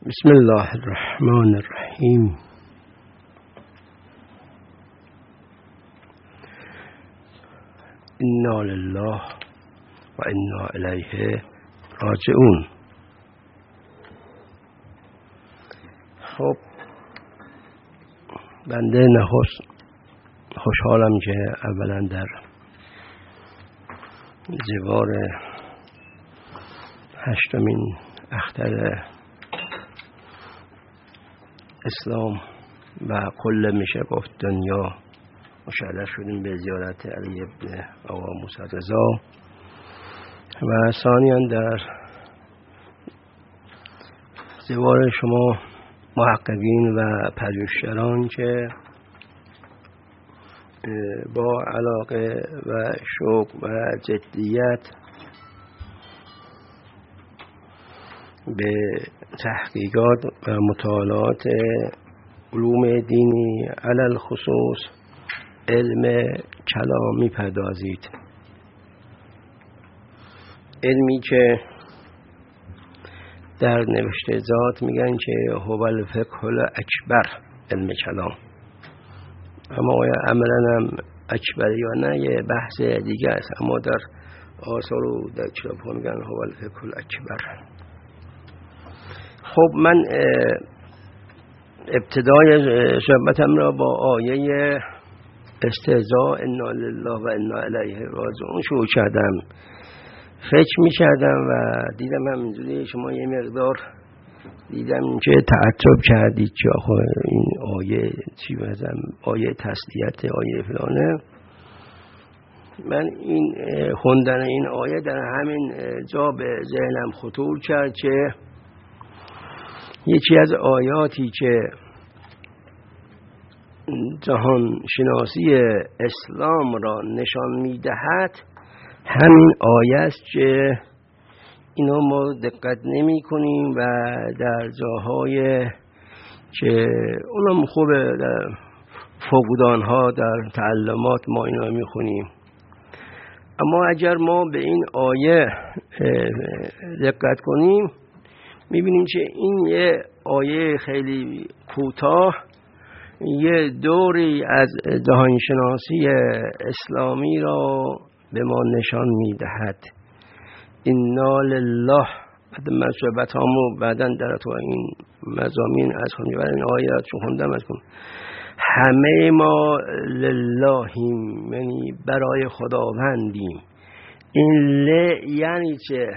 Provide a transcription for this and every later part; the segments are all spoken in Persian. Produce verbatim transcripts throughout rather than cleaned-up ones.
بسم الله الرحمن الرحیم. انا لله و انا الیه راجعون. خب بنده نخست خوشحالم که اولا در جوار هشتمین اختر اسلام و کل میشه گفت دنیا مشرف شدیم به زیارت علی ابن آقا موسی رضا و ثانیاً در جوار شما محققین و پژوهشگران که با علاقه و شوق و جدیت به تحقیقات و مطالعات علوم دینی علل خصوص علم کلام می‌پردازید. علمی که در نوشته ذات میگن که هو الفقه الاکبر، علم کلام، اما آیا عملا هم اکبر یا نه یه بحث دیگه است، اما در آثار و در کتاب ها میگن هو الفقه الاکبر. خب من ابتدای صحبتم را با آیه استهزاء انا لله و انا الیه راجعون شروع کردم. فکر می کردم و دیدم همینجوری شما یه مقدار دیدم که تعجب کردید که آخه این آیه چی بزن، آیه تسلیت، آیه فلانه. من این خوندن این آیه در همین جا به ذهنم خطور کرد که یکی از آیاتی که جهان شناسی اسلام را نشان می‌دهد همین آیه است که اینو ما دقت نمی کنیم و در جاهای که اونم خوبه در فقدان‌ها در تعلمات ما اینا می‌خونیم، اما اگر ما به این آیه دقت کنیم می‌بینیم که این یه آیه خیلی کوتاه یه دوری از جهانشناسی اسلامی را به ما نشان می‌دهد. انا لله، بعد من صحبتامو بعداً در تو این مضامین از خونیم و این آیات چون خوندم از کنم همه ما للهیم، یعنی برای خداوندیم. این ل یعنی چه؟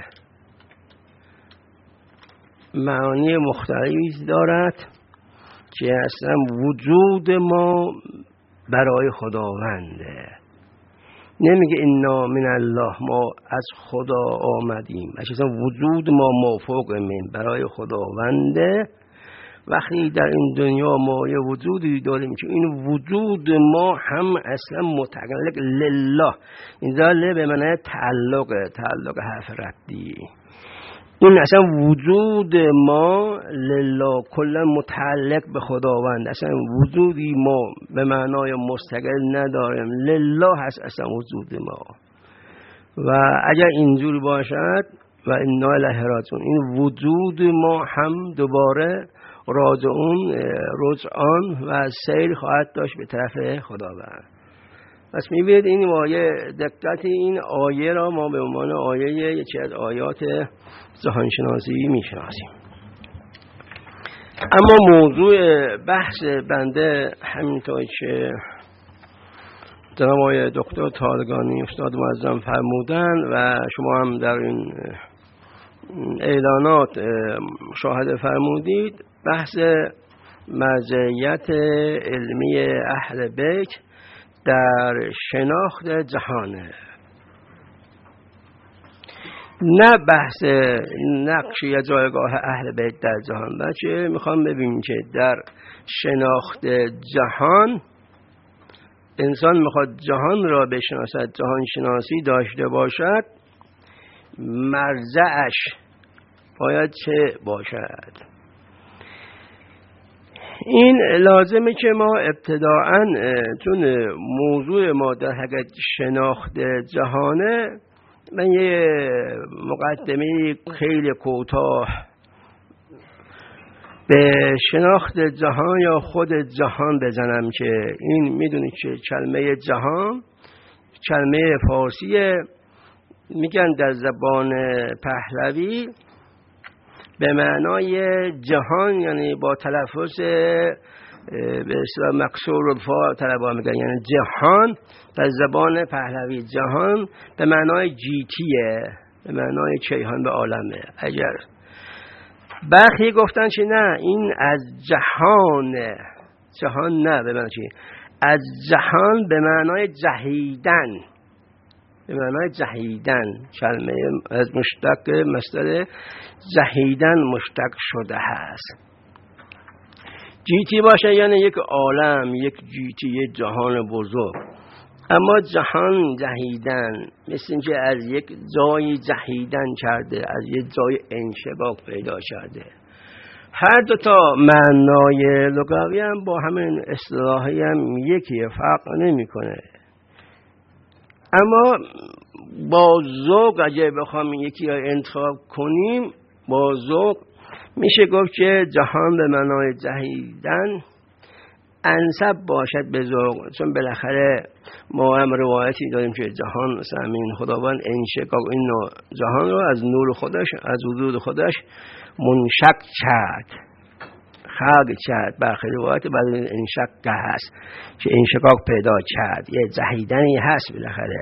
معانی مختلفی دارد که اصلا وجود ما برای خداونده. نمیگه انا من الله، ما از خدا آمدیم، اصلا وجود ما مافوق من برای خداونده. وقتی در این دنیا ما یه وجودی داریم که این وجود ما هم اصلا متعلق لله، این ذاله به معنی تعلق، تعلق حرف ردی. این اصلا وجود ما لله کلا متعلق به خداوند، اصلا وجودی ما به معنای مستقل نداریم، لله هست اصلا وجود ما. و اگر اینجور باشد و انا الیه راجعون، این وجود ما هم دوباره راجعون، رجعان و سیر خواهد داشت به طرف خداوند. پس میبینید این آیه، دقت این آیه را ما به عنوان آیه یکی از آیات جهانشناسی میشناسیم. اما موضوع بحث بنده همینطور که جناب آقای دکتر طالقانی استاد معظم فرمودن و شما هم در این اعلانات مشاهده فرمودید، بحث مرجعیت علمی اهل بیت در شناخت جهانه، نه بحث نقش یا جایگاه اهل بیت در جهان، بلکه میخوام ببینیم که در شناخت جهان انسان میخواد جهان را بشناسد، جهان شناسی داشته باشد، مرجعش باید چه باشد؟ این لازمه که ما ابتداعاً چون موضوع ما در حقیقت شناخت جهانه، من یه مقدمه خیلی کوتاه به شناخت جهان یا خود جهان بزنم که این میدونید که کلمه جهان کلمه فارسیه، میگن در زبان پهلوی به معنای جهان، یعنی با تلفظ به اصطلاح مکسور الفاء طلبا میگن، یعنی جهان در زبان پهلوی جهان به معنای جیتیه، به معنای کیهان به عالمه. اگر برخی گفتن که نه این از جهان، جهان نه به معنی چی؟ از جهان به معنای جهیدن، به معنای جهیدن، کلمه از مشتق مصدر جهیدن مشتق شده هست. جیتی باشه یعنی یک عالم، یک جیتی، یک جهان بزرگ. اما جهان جهیدن مثل اینکه از یک جای جهیدن کرده، از یک جای انشقاق پیدا کرده. هر دو تا معنای لغوی هم با همین اصطلاحی هم یکیه، فرق نمیکنه. اما با ذوق اگه بخوام یکی را انتخاب کنیم، با ذوق میشه گفت که جهان به معنای جهیدن انسب باشد به ذوق، چون بالاخره ما هم روایتی داریم که جهان مثلا این خداوند انشقاق این نوع جهان رو از نور خودش، از وجود خودش منشق کرد، خلق کرد. برخی روایت بعد انشق هست که انشقاق پیدا کرد، یه جهیدنی هست بالاخره.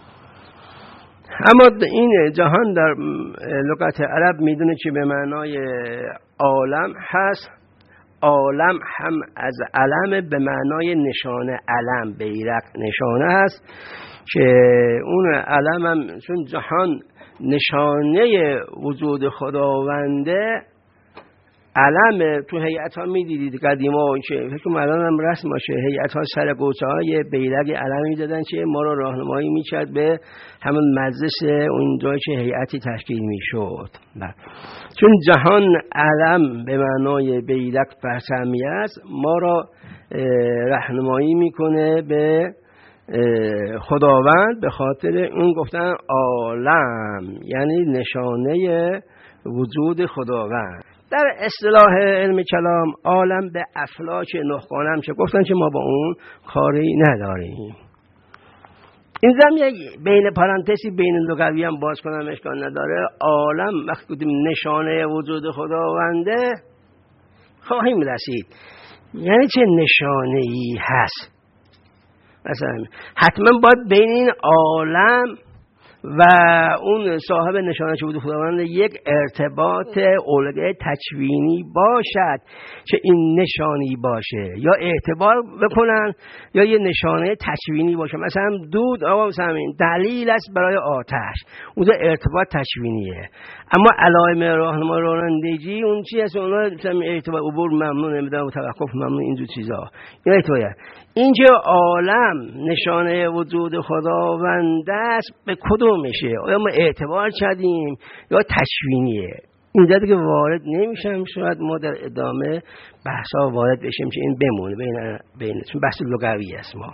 اما این جهان در لغت عرب میدونه که به معنای عالم هست. عالم هم از علم به معنای نشانه، علم بیرق نشانه هست که اون علم هم چون جهان نشانه وجود خداونده، علم تو هیئت ها میدیدید قدیما که فکر الان هم رسم باشه، هیئت ها سر گوشه های بیرق علمی دادن که ما رو راهنمایی میکرد به همون مجلس اون جایی که هیئتی تشکیل میشد. چون جهان علم به معنای بیرق پرچمی است، ما را راهنمایی میکنه به خداوند، به خاطر اون گفتن عالم یعنی نشانه وجود خداوند. در اصطلاح علم کلام عالم به افلاک نخگانه هم چه گفتن که ما با اون کاری نداریم. این زمین بین پرانتزی بین لغوی هم باز کنم اشکال نداره. عالم وقتی گفتیم نشانه وجود خداونده خواهیم رسید، یعنی چه نشانه ای هست؟ مثلا حتما باید بین این عالم و اون صاحب نشانه وجود خداوند یک ارتباط الگوی تکوینی باشد که این نشانی باشه، یا اعتبار بکنن یا یه نشانه تکوینی باشه. مثلا دود آقا مثلا دلیل است برای آتش، اون ارتباط تکوینیه. اما علائم راهنما رانندگی اون چی هست؟ اونها مثلا ارتباط عبور ممنوع، نمیدونم توقف ممنوع، اینجور چیزا. این ارتباطه. اینجا عالم نشانه وجود خداوند است، به کدوم میشه؟ آیا ما اعتبار کردیم یا تکوینیه؟ اینجا دیگه وارد نمیشم، شاید ما در ادامه بحثا وارد بشیم که این بمونه بین بین چون بحث لغوی است. ما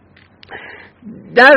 در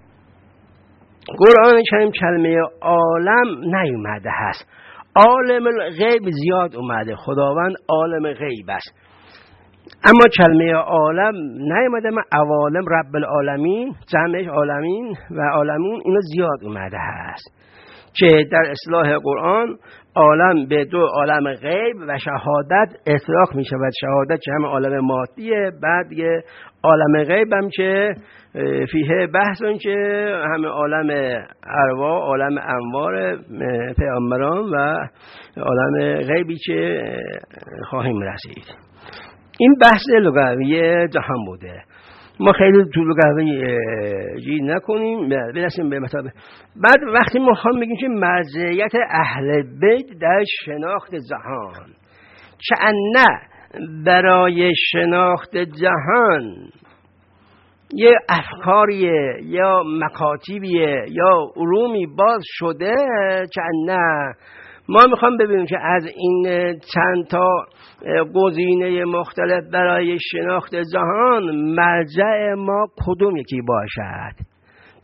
قرآن کریم کلمه عالم نیومده هست، عالم الغیب زیاد اومده، خداوند عالم غیب است. اما کلمه عالم نیومده. من عوالم رب العالمین، جمعش عالمین و عالمون، اینا زیاد اومده هست که در اصطلاح قرآن عالم به دو عالم غیب و شهادت اطلاق می شود. شهادت که همه عالم مادیه، بعد یه عالم غیب هم که فیه بحثون که همه عالم ارواح، عالم انوار پیامبران و عالم غیبی که خواهیم رسید. این بحث لغوی جهان بوده. ما خیلی تو لغوی جی نکنیم، برسیم به مطلب. بعد وقتی ما خواهم بگیم که مرجعیت اهل بیت در شناخت جهان، که نه برای شناخت جهان یه افکاریه یا مکاتیبیه یا علومی باز شده، که نه ما میخوام ببینیم که از این چند تا گزینه مختلف برای شناخت جهان مرجع ما کدوم یکی باشد.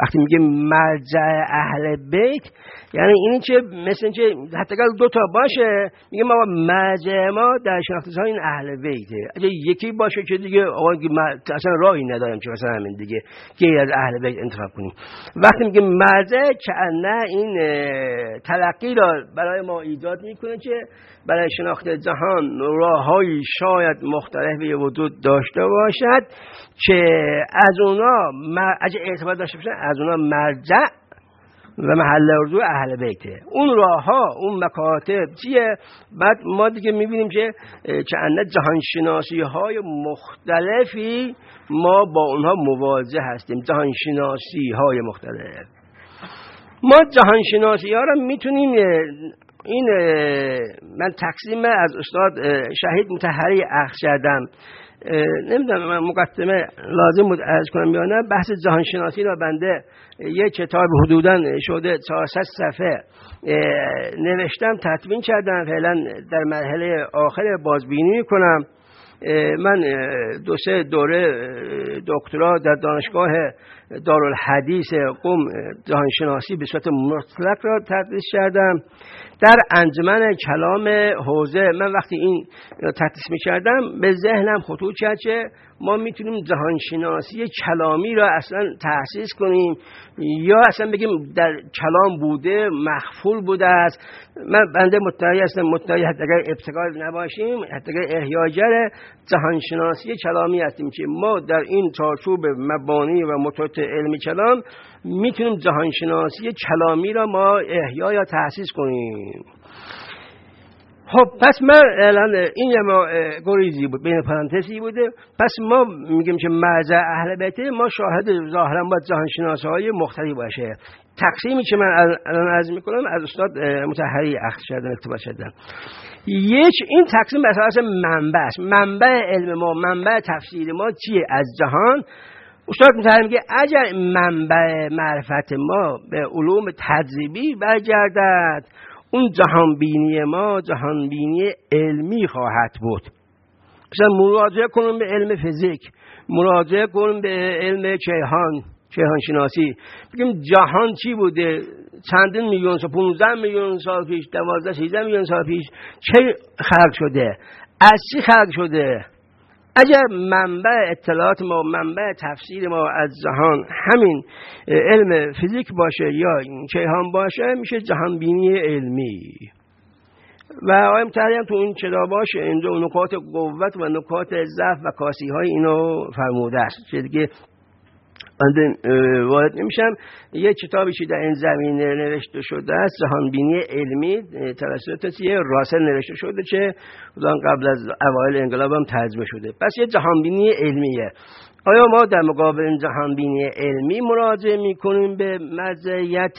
وقتی میگه مرجع اهل بیت یعنی این چه مثل این چه حتی اگر دو تا باشه میگه ما مرجع ما در شناخته این اهل بیته. اگه یکی باشه که دیگه آقا اصلا راهی نداریم که مثلا همین دیگه غیر از اهل بیت انتخاب کنیم. وقتی میگه مرجع که نه این تلقی را برای ما ایجاد میکنه که برای شناخت جهان راه‌های شاید مختلفی وجود داشته باشد که از اونا اگه اعتبار داشته باشن از اونا مرجع و محل رجوع اهل بیته. اون راه ها اون مکاتب چیه؟ بعد ما دیگه میبینیم که چند جهانشناسی های مختلفی ما با اونها مواجه هستیم. جهانشناسی های مختلف ما جهانشناسی ها رو میتونیم این من تقسیم از استاد شهید مطهری اخذ کردم. نمیدونم من مقدمه لازم بود عرض کنم یا نه. بحث جهانشناسی را بنده یه کتاب حدوداً شده چهارصد صفحه نوشتم تدوین کردم. فعلا در مرحله آخر بازبینی میکنم. من دو سه دوره دکترا در دانشگاه دارالحدیث قم جهانشناسی به صورت مطلق را تدریس کردم. در انجمن کلام حوزه من وقتی این تدریس می‌کردم به ذهنم خطور کرد که ما میتونیم جهانشناسی کلامی را اصلا تأسیس کنیم یا اصلا بگیم در کلام بوده مخفول بوده است. من بنده مدعی هستم مدعی حتی اگر ابتکار نباشیم حتی اگر احیاگر جهانشناسی کلامی هستیم که ما در این چارچوب مبانی و متوسط علمی کلام میتونیم جهانشناسی کلامی را ما احیا یا تأسیس کنیم. خب پس من الان این یه ما گریزی بود بین پرانتزی بوده. پس ما میگیم که مرجع اهل بیت ما شاهد ظاهرا با جهانشناسی های مختلف باشه. تقسیمی که من الان عرض میکنم از استاد مطهری اخذ کردم اقتباس کردم. یک این تقسیم بر اساس منبع است. منبع علم ما منبع تفسیر ما چیه از جهان؟ استاد مطهری میگه اگر منبع معرفت ما به علوم تجربی برگردد اون جهانبینی ما جهانبینی علمی خواهد بود. مثلا مراجعه کنیم به علم فیزیک، مراجعه کنیم به علم کیهان کیهان شناسی، بگیم جهان چی بوده چندین میلیون سال پانزده میلیون سال پیش دوازده سیزده میلیون سال پیش چه خلق شده از چی خلق شده. اگر منبع اطلاعات ما منبع تفسیر ما از جهان همین علم فیزیک باشه یا کیهان باشه میشه جهانبینی علمی. و آقای مطهری هم تو این کتاباش اینجا نکات قوت و نکات ضعف و کاسی های اینو فرموده است که دیگه من وارد نمیشم. یه کتابی که در این زمینه نوشته شده است جهانبینی علمی توسط یه راسل نوشته شده که قبل از اوایل انقلاب هم ترجمه شده. پس یه جهانبینی علمیه. آیا ما در مقابل این جهانبینی علمی مراجعه میکنیم به مزیت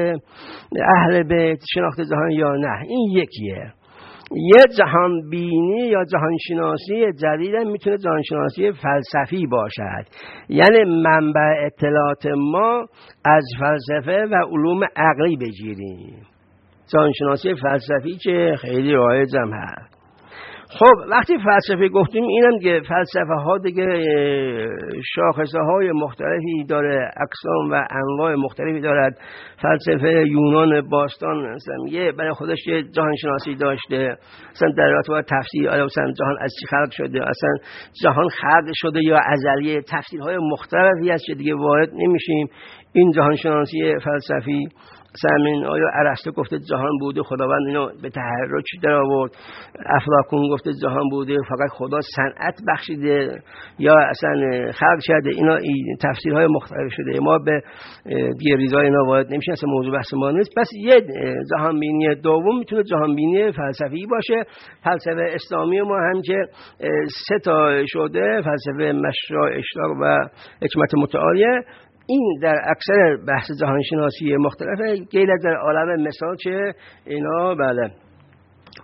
اهل بیت شناخت جهان یا نه؟ این یکیه. یه جهان بینی یا جهان شناسی جدید میتونه جهان شناسی فلسفی باشد، یعنی منبع اطلاعات ما از فلسفه و علوم عقلی بگیریم. جهان شناسی فلسفی که خیلی رایج هم هست. خب وقتی فلسفه گفتیم اینم که فلسفه ها دیگه شاخصه های مختلفی داره، اقسام و انواع مختلفی دارد. فلسفه یونان باستان مثلا یه برای خودش یه جهان شناسی داشته، مثلا در رابطه با تفسیر آیا مثلا جهان از چی خلق شده، اصلا جهان خلق شده یا ازلیه، تفسیرهای مختلفی هست که دیگه وارد نمیشیم. این جهان شناسی فلسفی سمین آیا ارسطو گفته جهان بوده خداوند اینو به تحرک در آورد، افلاطون گفته جهان بوده فقط خدا صنعت بخشیده یا اصلا خلق شده. اینا تفسیرهای مختلف شده، ما به دیریزای اینا وارد نمیشیم، اصلا موضوع بحث ما نیست. پس یه جهان بینی دوم میتونه جهان بینی فلسفی باشه. فلسفه اسلامی ما هم که سه تا شده، فلسفه مشروع اشراق و حکمت متعالیه، این در اکثر بحث جهانشناسی مختلفه. غیر در عالم مثال چه اینا بله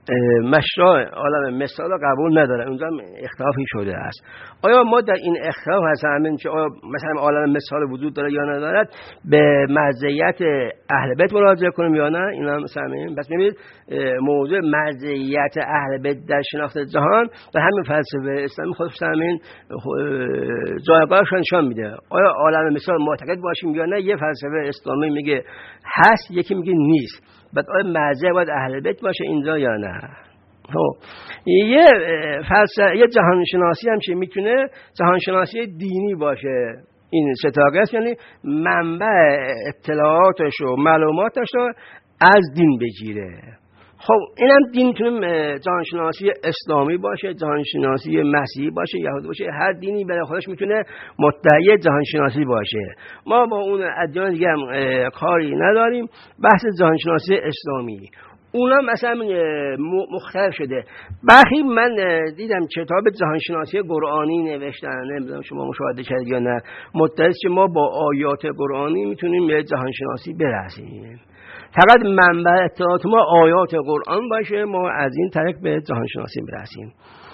مشروع عالم مثال قبول نداره، اونجا اختلافی شده است. آیا ما در این اختلاف هستیم که آیا مثلا عالم مثال وجود داره یا ندارد به مزیت اهل بیت مراجعه کنیم یا نه؟ اینا مثلا بس ببینید موضوع مزیت اهل بیت در شناخت جهان در همین فلسفه اسلامی خودش همین جایگاهش نشان میده. آیا عالم مثال معتقد باشیم یا نه؟ یه فلسفه اسلامی میگه هست، یکی میگه نیست. بعد آیا مرجع باید اهل بیت باشه اینجا یا نه؟ خب یه فلسفه یه جهانشناسی هم که میتونه جهانشناسی دینی باشه، این ستاقه است، یعنی منبع اطلاعاتش و معلوماتش رو از دین بگیره. خب اینم دین میتونه جهانشناسی اسلامی باشه، جهانشناسی مسیحی باشه، یهودی باشه، هر دینی برای خودش میتونه مدعی جهانشناسی باشه. ما با اون ادیان دیگه هم کاری نداریم. بحث جهانشناسی اسلامی اونا مثلا مختلف شده. برخی من دیدم کتاب جهانشناسی قرآنی نوشتن، نمیدونم شما مشاهده کردید یا نه، مدعی است که ما با آیات قرآنی میتونیم به جهانشناسی برسیم. فقط منبع اطلاعات ما آیات قرآن باشه، ما از این طریق به جهانشناسی برسیم.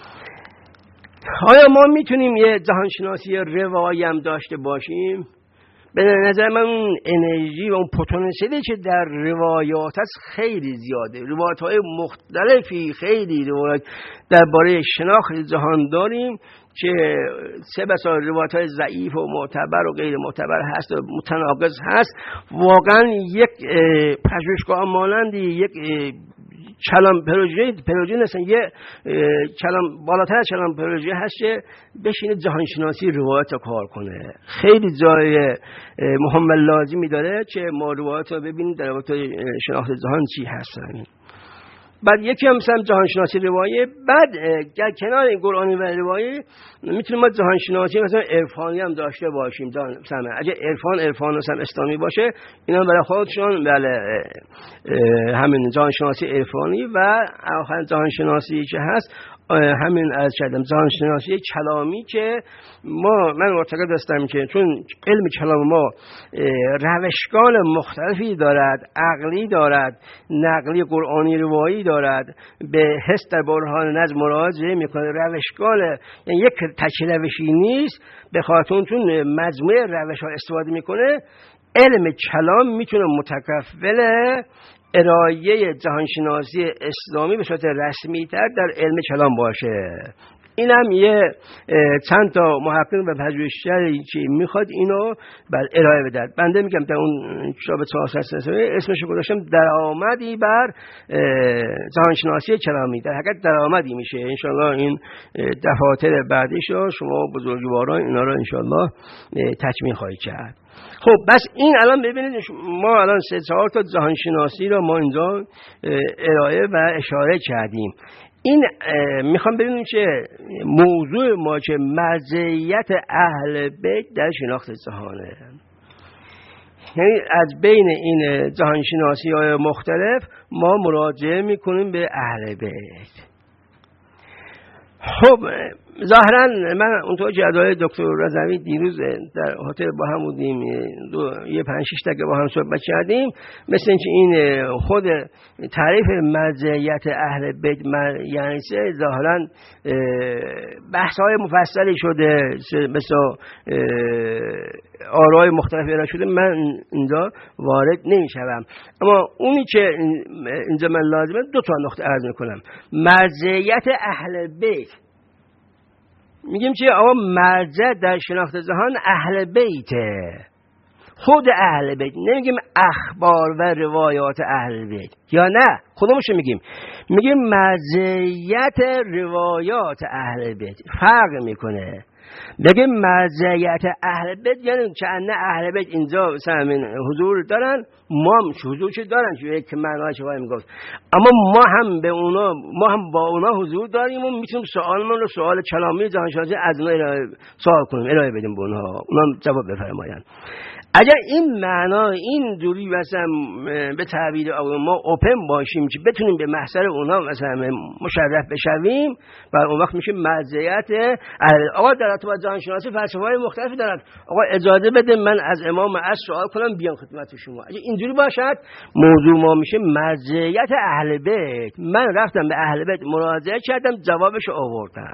آیا ما میتونیم یه جهانشناسی روایی هم داشته باشیم؟ به نظر من اون انرژی و اون پتانسیلی که در روایات هست خیلی زیاده. روایات های مختلفی، خیلی روایات درباره شناخت جهان داریم که سه بسا روایات های ضعیف و معتبر و غیر معتبر هست و متناقض هست. واقعا یک پژوهشگاه مانندی یک کلام پروژه پروژه نسن یه کلام بالاتر از کلام پروژه هست که بشینه جهانشناسی روایت رو کار کنه. خیلی جای مهم لازمی داره که ما روایت رو ببینیم در رابطه شناخت جهان چی هستن. بعد یکی هم مثلا جهانشناسی روایی، بعد در کنار این قرآنی و روایی میتونیم ما جهانشناسی مثلا عرفانی هم داشته باشیم. مثلا اگه عرفان عرفان مثلا اسلامی باشه، اینا برای خودشون بله همین جهانشناسی عرفانی و آخر جهانشناسی که هست همین از کردم جهانشناسی کلامی که ما من معتقد هستم که چون علم کلام ما روشگان مختلفی دارد، عقلی دارد، نقلی قرآنی روایی دارد، به حس در برهان نظم مراجعه میکنه. روشگان یعنی یک تک روشی نیست، به خاطر چون مجموعه روش ها استفاده میکنه، علم کلام میتونه متکفل ارائه جهانشناسی اسلامی به صورت رسمی تر در علم کلام باشه. این هم یه چند تا محقق و پژوهشگری که میخواد اینو بر ارائه بده. بنده میگم در اون کتاب چهارصد اسمش گذاشتم درآمدی بر جهانشناسی کلامی. در حقیقت درآمدی میشه. انشالله این دفاتر بعدیش رو شما بزرگواران اینا رو انشالله تکمیل خواهید کرد. خب بس این الان ببینید ما الان سه چهار تا جهانشناسی رو ما اینجا ارائه و اشاره کردیم. این میخوام ببینیم که موضوع ما که مزیت اهل بیت در شناخت جهانه، یعنی از بین این جهانشناسی های مختلف ما مراجعه میکنیم به اهل بیت. خب ظاهرا من اونطور که ادای دکتر رضوی دیروز در هتل با هم بودیم، یه پنج شش دقیقه با هم صحبت کردیم، مثل اینکه این خود تعریف مزیت اهل بیت یعنی چه ظاهرا بحث های مفصلی شده، مثل آرای مختلف ارائه شده، من اینجا وارد نمیشم. اما اونی که اینجا من لازمه دو تا نقطه عرض میکنم. مزیت اهل بیت، میگیم که آقا مرجع در شناخت جهان اهل بیته، خود اهل بیت. نمیگیم اخبار و روایات اهل بیت یا نه، خودمونش میگیم میگیم مزیت روایات اهل بیت. فرق میکنه. بگیم مزیت اهل بیت یعنی که ان اهل بیت اینجا مثلا حضور دارن، ما هم حضور چه دارن که یک معنی چه وای میگفت، اما ما هم به اونا ما هم با اونا حضور داریم و میتونیم سوالمون رو سوال کلامی جهانشناسی از اونا سوال کنیم، ارائه بدیم به اونها، اونا جواب بفرمایند. اگر این معنا این دوری مثلا به تعبیر ما اوپن باشیم که بتونیم به محضر اونا مثلا مشرف بشویم و اون وقت میشه مزیت آقا در ارتباط جهانشناسی فلسفه‌های مختلفی دارن. آقا اجازه بده من از امام از سوال کنم بیام خدمت شما. اگه اینجوری باشد موضوع ما میشه مزیت اهل بیت. من رفتم به اهل بیت مراجعه کردم جوابش آوردم.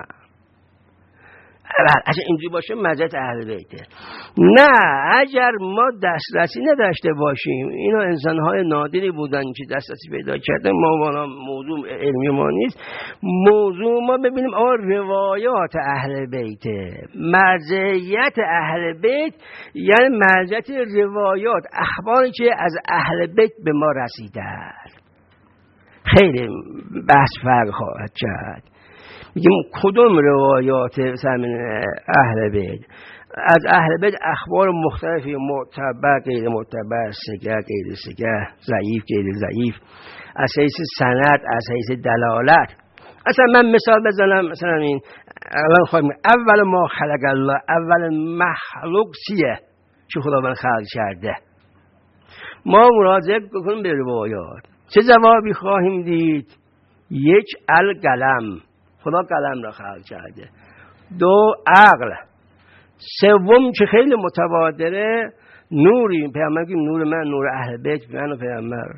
اگه اینجوری باشه مزیت اهل بیته. نه اگر ما دسترسی نداشته باشیم، اینا انسان‌های نادری بودن که دسترسی پیدا کردن، ما موضوع علمی ما نیست. موضوع ما ببینیم آقا روایات اهل بیته، مزیت اهل بیت یعنی مزیت روایات، اخباری که از اهل بیت به ما رسیدن. خیلی بحث فرق خواهد کرد. میگیم کدوم روایات مثلا اهل بیت، از اهل بیت اخبار مختلفی معتبر غیر معتبر، سگه غیر سگه، ضعیف غیر ضعیف، از حیث سند، از حیث دلالت. اصلا من مثال بزنم، مثلا این اول خواهیم اول ما خلق الله، اول مخلوق چیه چه خداوند خلق کرده. ما مراجعه کنیم به روایات، چه جوابی خواهیم دید؟ یک القلم، خدا قلم را خلق کرده. دو عقل. سوم که خیلی متبادره نوری، پیامبر میگه نور من نور اهل بیت من و پیامبر.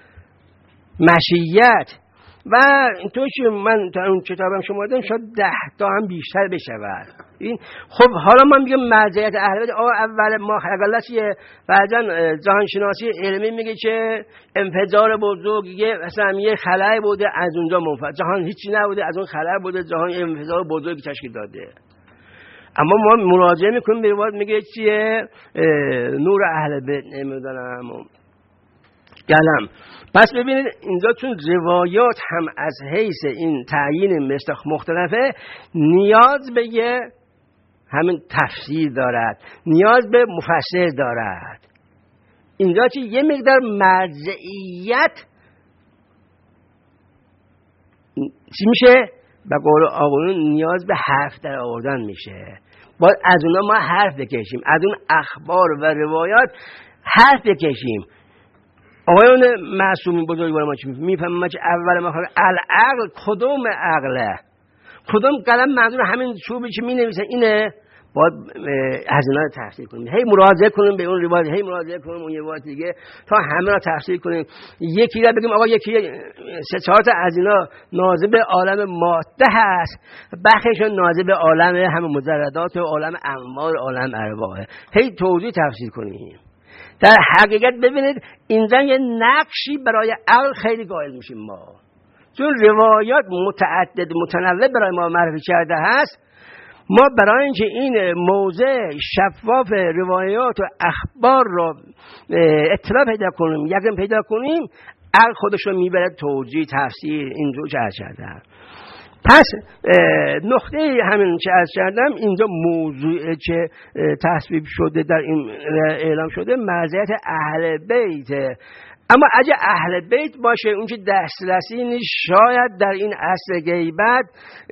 مشیت و اینطور که من تا اون کتابم شما دادم شاید ده تا هم بیشتر بشود. این خب حالا ما میگم مزیت اهل بیت آقا اول ما خلق الله چیه؟ بعدن جهان شناسی علمی میگه که انفجار بزرگیه مثلا یه خلأ بوده از اونجا منفجر، جهان هیچی نبوده از اون خلأ بوده جهان انفجار بزرگی تشکیل داده. اما ما مراجعه میکنیم به روایت میگه چیه؟ نور اهل بیت نمیدونم قلم. پس ببینید اینجا چون روایات هم از حیث این تعیین مصداق مختلفه، نیاز به یه همین تفسیر دارد، نیاز به مفسر دارد. اینجا چی یه مقدار مرجعیت چی میشه؟ به قول آقایون نیاز به حرف در آوردن میشه. باید از اونا ما حرف بکشیم، از اون اخبار و روایات حرف بکشیم. آقایون معصومی بزرگوار ما چی میفهمم که اول ما خواهد العقل کدوم عقله؟ کدوم قلم منظور همین چوبی که می نویسن اینه؟ باید از اینا رو تفسیر کنیم، هی مراجعه کنیم به اون روایت، هی مراجعه کنیم اون روایت دیگه تا همه را تفسیر کنیم. یکی را بگیم آقا یکی سه چهار تا از اینا ناظر به عالم ماده هست، بخششون ناظر به عالم همه مجردات و عالم انوار عالم ارواحه، هی توضیح تفسیر کنیم. در حقیقت ببینید اینجا یه نقشی برای عقل خیلی قائل میشیم ما، چون روایات متعدد متنوع برای ما معرفی کرده هست. ما برای اینکه این موضع شفاف روایات و اخبار رو اطلاع پیدا کنیم، یقین پیدا کنیم، عقل خودش رو میبره توجیه تفسیر اینجور که عرض کردم. پس نقطه همین که عرض کردم اینجا موضوعی که تصویب شده در این اعلام شده مزیت اهل بیت. اما اگه اهل بیت باشه اون که دسترسی نیست، شاید در این عصر غیبت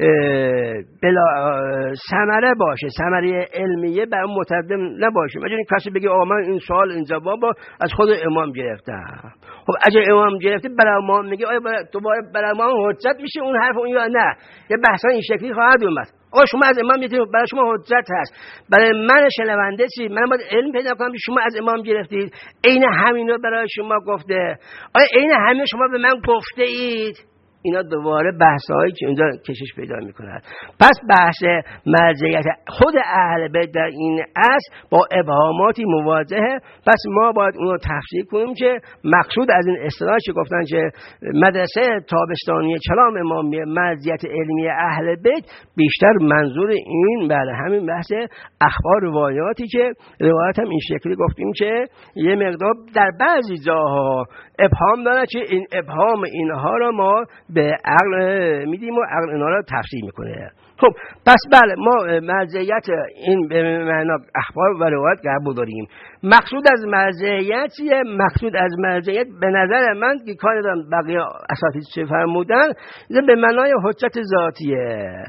بلا ثمره باشه، ثمره علمیه بر اون متقدم نباشه. اگه این کسی بگه آقا من این سوال این جواب از خود امام گرفتم، خب اگه امام گرفته برای امام میگه آیا دوباره برای امام حجت میشه اون حرف اون یا نه؟ یه بحثا این شکلی خواهد اومد. آقا شما از امام میگید برای شما حجت هست، برای من شنونده چی؟ من باید علم پیدا کنم که شما از امام گرفتید، عین همینو برای شما گفته، آیا عین همین شما به من گفته اید؟ اینا دوباره بحثایی که اینجا کشش پیدا میکنند. پس بحث مرجعیت خود اهل بیت در این اصل با ابهاماتی مواجهه. پس ما باید اون رو تفسیر کنیم که مقصود از این اصطلاحی که گفتن که مدرسه تابستانی کلام امامیه مرجعیت علمی اهل بیت، بیشتر منظور این بله همین بحث اخبار روایاتی که روایت هم این شکلی گفتیم که یه مقدار در بعضی جاها ابهام داره که این ابهام اینها رو ما به عقل میدیم و عقل اینا رو تفسیر میکنه. خب پس بله ما مرجعیت این به معنا اخبار و روایت قبول داریم. مقصود از مرجعیت چیه؟ مقصود از مرجعیت به نظر من که کار دارم بقیه اساتید چه فرمودن به معنای حجت ذاتیه.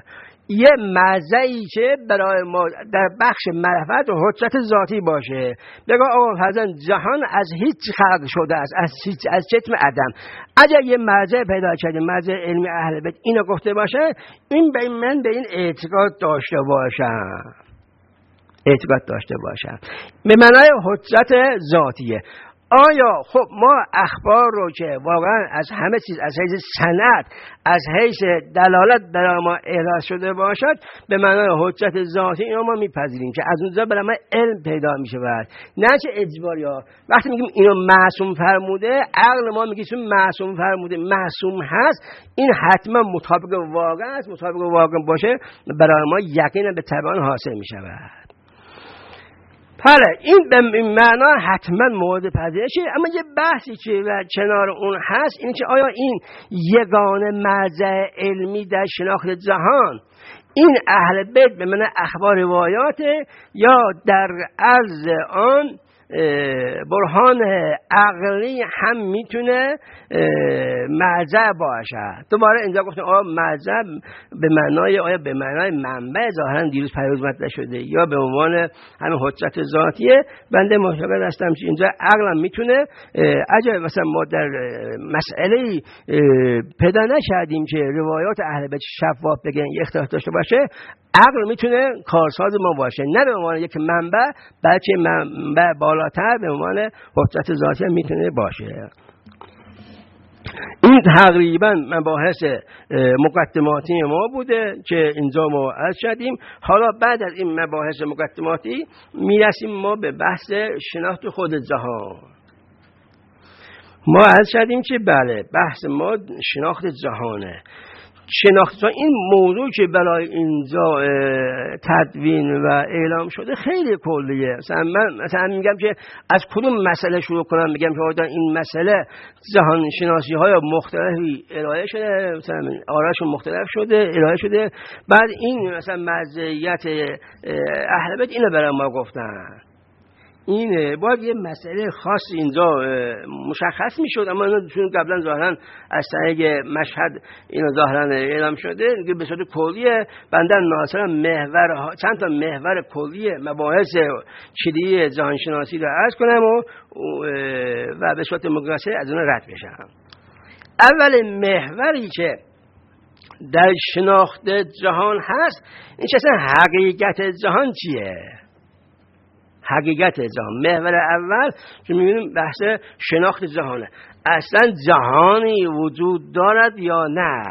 یه مزه‌ای که برای ما در بخش معرفت و حجت ذاتی باشه. بگو آقا فرزن جهان از هیچ خلق شده است، از هیچ، از چشم عدم. اگر یه مزه پیدا کرده، مزه علمی اهل بیت اینو گفته باشه، این به من به این اعتقاد داشته باشم، اعتقاد داشته باشم به معنای حجت ذاتیه. آیا خب ما اخبار رو که واقعا از همه چیز، از حیث سند، از حیث دلالت برای ما احراز شده باشد به معنای حجت ذاتی اینو ما میپذیریم که از اونجا برای ما علم پیدا میشه بعد نه چه اجباری ها. وقتی میگیم اینو معصوم فرموده، عقل ما میگه چون معصوم فرموده معصوم هست، این حتما مطابق واقع است. مطابق واقع باشه برای ما یقینا به تبعان حاصل میشود. حالا این به معنا حتما مورد پذیرشه. اما یه بحثی که و کنار اون هست اینه که آیا این یگانه مرجع علمی در شناخت جهان این اهل بیت به معنی اخبار روایاته یا در عرض آن برهان عقلی هم میتونه مرجع باشه؟ دوباره اینجا گفتم آیا مرجع به معنای آیا به معنای منبع ظاهرا دیروز پیروز مطرح شده یا به عنوان همین حجت ذاتیه. بنده معتقد هستم که اینجا عقل میتونه، اگر مثلا ما در مسئله پیدا نکردیم که روایات اهل بیت شفاف بگن اختلاف داشته باشه، عقل میتونه کارساز ما باشه، نه به عنوان یک منبع بلکه منبع بالاتر به عنوان حجت ذاتی هم میتونه باشه. این تقریبا مباحث مقدماتی ما بوده که اینجا ما عرض شدیم. حالا بعد از این مباحث مقدماتی میرسیم ما به بحث شناخت خود جهان. ما عرض شدیم که بله بحث ما شناخت جهانه. شناخت این موضوع که برای اینجا تدوین و اعلام شده خیلی کلیه. مثلا من مثلا میگم که از کدوم مسئله شروع کنم، میگم که این مسئله جهان شناسی های مختلفی ارائه شده، مثلا آراشون مختلف شده ارائه شده، بعد این مثلا مزیت اهل بیت اینو برای ما گفتن. این باید یه مسئله خاص اینجا مشخص میشد، اما چون قبلا ظاهرا از طریق مشهد اینو ظاهرا اعلام شده دیگه به صورت کلیه. بنده ناصرم محور چند تا محور کلیه مباحث کلیدی جهان شناسی رو عرض کنم و و به صورت مقایسه از اون رد بشم. اول محوری که در شناخت جهان هست این که اصلا حقیقت جهان چیه؟ حقیقت جهان محور اول که می‌بینیم بحث شناخت جهانه. اصلا جهانی وجود دارد یا نه؟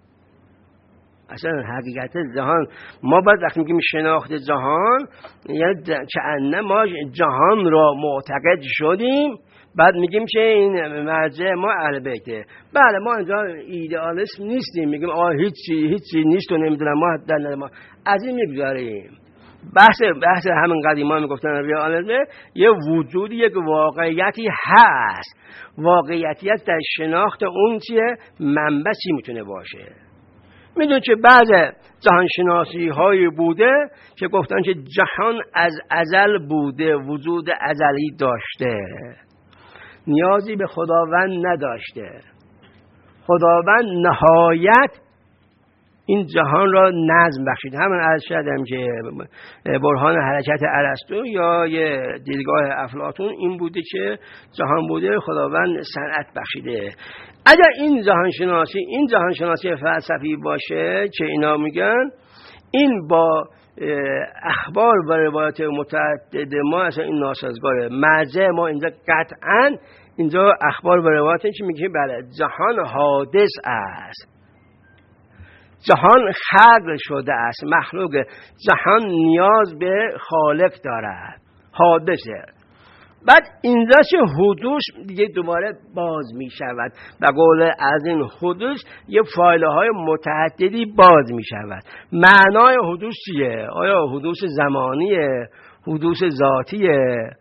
اصلا حقیقت جهان ما باید وقتی میگیم شناخت جهان یعنی که ما جهان را معتقد شدیم، بعد میگیم که این مرجع ما اهل بیته. بله ما اینجا ایدئالیسم نیستیم، میگیم آه هیچی هیچی نیست و نمیدونم ما در ما از این میگذاریم. بحث بحث همین قدیما میگفتن ریالیسم یه وجودی، یک واقعیتی هست. واقعیتیت در شناخت اون چیه؟ منبع چی میتونه باشه؟ میدونید که بعض جهانشناسی های بوده که گفتن که جهان از ازل بوده، وجود ازلی داشته، نیازی به خداوند نداشته. خداوند نهایت این جهان را نظم بخشید. همون عرض شدم که برهان حرکت ارسطو یا یه دیدگاه افلاطون این بوده که جهان بوده، خداوند صنعت بخشیده. اگر این جهان شناسی این جهان شناسی فلسفی باشه که اینا میگن این با اخبار و روایات متعدد ما اصلا این ناسازگاره. مرجع ما اینجا قطعا اینجا اخبار و روایات که میگه بله جهان حادث است، جهان خلق شده است، مخلوق. جهان نیاز به خالق دارد، حادثه. بعد اینجا چه حدوث دیگه دوباره باز می شود. به قول از این حدوث یه فایله های متعددی باز می شود. معنای حدوث چیه؟ آیا حدوث زمانیه؟ حدوث ذاتیه؟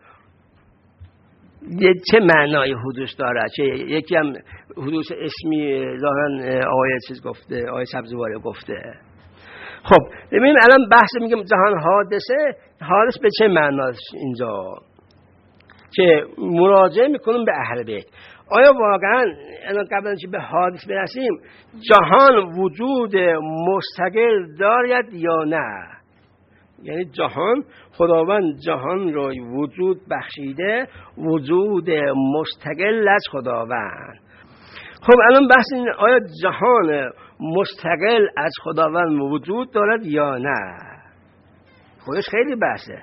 چه معنای حدوث داره؟ چه یکی هم حدوث اسمی ظاهرا آیه چیز گفته، آیه سبزواره گفته. خب ببینیم الان بحث میگم جهان حادثه، حادث به چه معناست اینجا که مراجعه میکنیم به اهل بیت؟ آیا واقعا الان قبل از اینکه به حادث برسیم جهان وجود مستقل دارد یا نه؟ یعنی جهان، خداوند جهان را وجود بخشیده، وجود مستقل از خداوند. خب الان بحث این آیا جهان مستقل از خداوند وجود دارد یا نه؟ خودش خیلی بحثه.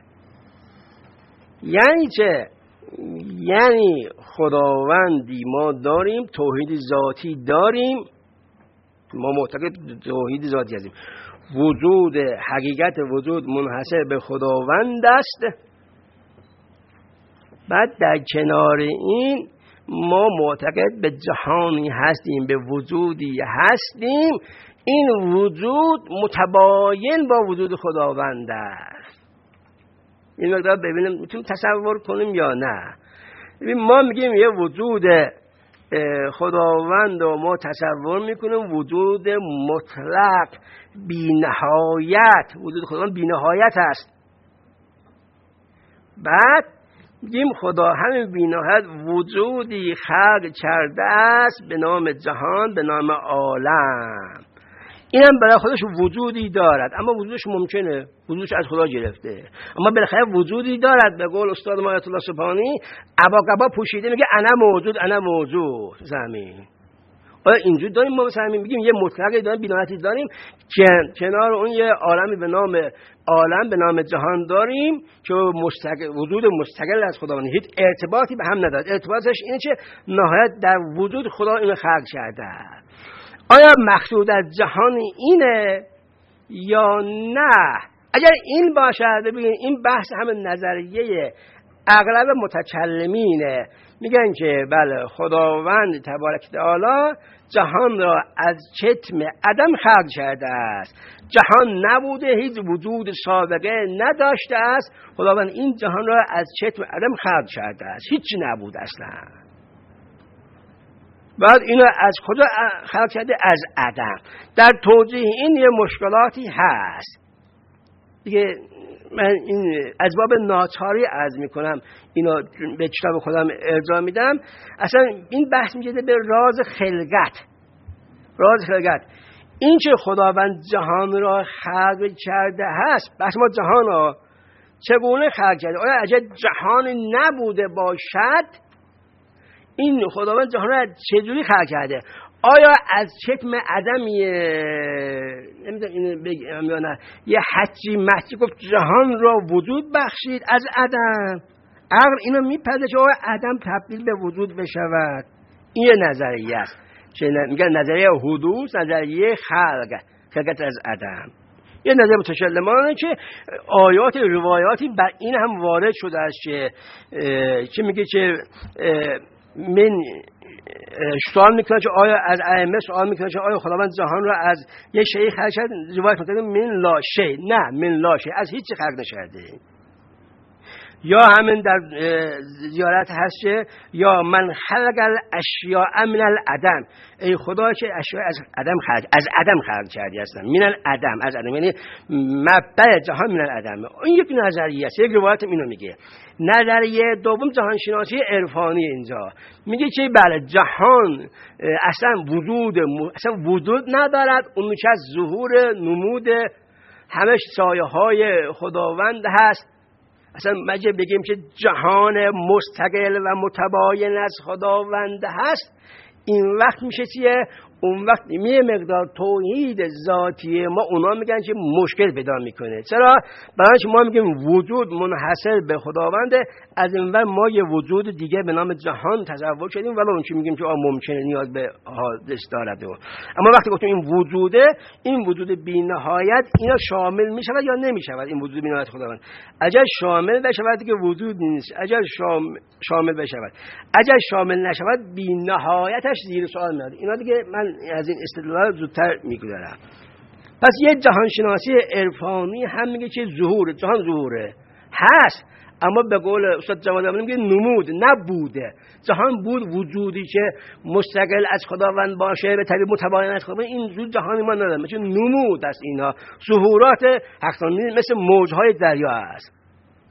یعنی چه؟ یعنی خداوندی ما داریم، توحید ذاتی داریم، ما معتقد توحید ذاتی هستیم، وجود حقیقت وجود منحصر به خداوند است. بعد در کنار این ما معتقد به جهانی هستیم، به وجودی هستیم، این وجود متباین با وجود خداوند است. این مقدار ببینیم میتونیم تصور کنیم یا نه. ما میگیم یه وجود خداوند و ما تصور میکنیم وجود مطلق بی نهایت، وجود خداوند بی نهایت است. بعد میگیم خدا همین بی نهایت وجودی خلق کرده است به نام جهان، به نام عالم. اینم برای خودش وجودی دارد، اما وجودش ممکنه وجودش از خدا گرفته، اما بالاخره وجودی دارد. به قول استاد ما آیت الله سبحانی ابا قبا پوشیده میگه انا موجود، انا موجود زمین. آیا اینجور داریم ما مثلا میگیم یه مطلقی داریم، بی‌نهایتی داریم، که کنار اون یه عالمی به نام عالم به نام جهان داریم که مستقل، وجود مستقل از خداوند، هیچ ارتباطی به هم نداره. ارتباطش اینه که نهایت در وجود خدا اینو خلق کرده. آیا مقصود از جهان اینه یا نه؟ اگر این باشد، ببینید این بحث همه نظریه اغلب متکلمینه، میگن که بله خداوند تبارک تعالی جهان را از چتم عدم خلق کرده است، جهان نبوده، هیچ وجود سابقه نداشته است، خداوند این جهان را از چتم عدم خلق کرده است، هیچی نبود اصلا. بعد اینو از کجا خلق کرده؟ از عدم. در توضیح این یه مشکلاتی هست دیگه، من این از باب ناچاری عرض میکنم، اینو به کتاب خودم ارجاع میدم. اصلا این بحث میگه به راز خلقت. راز خلقت این که خداوند جهان را خلق کرده هست، بحث ما جهان را چگونه خلق کرده؟ آیا اگر جهان نبوده باشد این خداوند جهان را چجوری خلق کرده؟ آیا از چتم عدمیه، نمیدونم اینو بگم یا نه، یه حجی محجی گفت جهان را وجود بخشید از عدم؟ عقل اینو میپذیره که عدم تبدیل به وجود بشود. این یه نظریه است که میگن نظریه حدوث، نظریه خلق، خلقت از عدم. یه نظریه متکلمانه که آیات روایاتی بر این هم وارد شده است که که میگه که من سوال میکنه که آیا از ائمه سوال میکنه که آیا خداوند جهان را از یه شیء خلق کرد؟ روایت میکنه من لا شیء، نه من لا شیء، از هیچ چی خلق نشده. یا همین در زیارت هست که یا من خلق الاشیاء من العدم، ای خدا که اشیاء از عدم خلق، از عدم خلق کردی هستن، من العدم، از عدم، یعنی مبدأ جهان من العدم. این یک نظریه است، یک روایت اینو میگه. نظریه دوم جهان شناسی عرفانی اینجا میگه که بله جهان اصلا وجود اصلا وجود ندارد، اون که از ظهور نمود همش سایه های خداوند هست. اصلا مگه بگیم که جهان مستقل و متباین از خداوند هست، این وقت میشه چیه؟ اون وقت یه مقدار توحید ذاتی ما اونا میگن که مشکل پیدا میکنه. چرا؟ برای ما میگیم وجود منحصر به خداونده، از این ور ما یه وجود دیگه به نام جهان تصور کردیم، ولی اون که میگیم که آ ممکنه نیاز به حادث دارد. اما وقتی گفتیم این وجوده، این وجود بی نهایت اینا شامل میشود یا نمیشود؟ این وجود بی نهایت خداوند اگر شامل بشود دیگه وجود نیست، اگر شامل شامل بشود، اگر شامل نشود بی نهایتش زیر سوال میاد. اینا دیگه من از این استدلال زودتر میگذارم. پس یه جهان شناسی عرفانی هم میگه که ظهور جهان ظهوره هست، اما به قول استاد جواد میگه نمود نبوده. جهان بود وجودی که مستقل از خداوند باشه، به طبیع متباین از خداوند، این وجود جهانی ما نداره، مثل نمود است. اینا ظهورات حقانی مثل موجهای دریا است.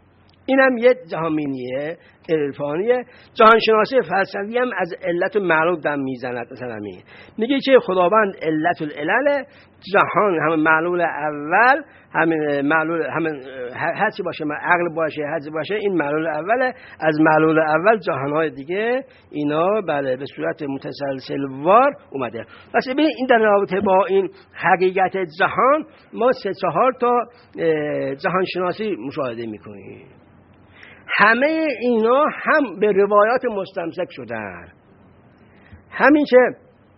اینم یه جهانبینیه عرفانیه. جهانشناسی فلسفی هم از علت و معلول دم میزند. مثلا میگه که خداوند علت العلل، جهان همون معلول اول، همین معلول همین هر چی باشه، عقل باشه هر چی باشه، این معلول اوله. از معلول اول جهانهای دیگه اینا بله به صورت متسلسل وار اومده. پس ببین این در رابطه با این حقیقت جهان ما سه چهار تا جهانشناسی مشاهده میکنیم. همه اینا هم به روایات مستمسک شدن. همین که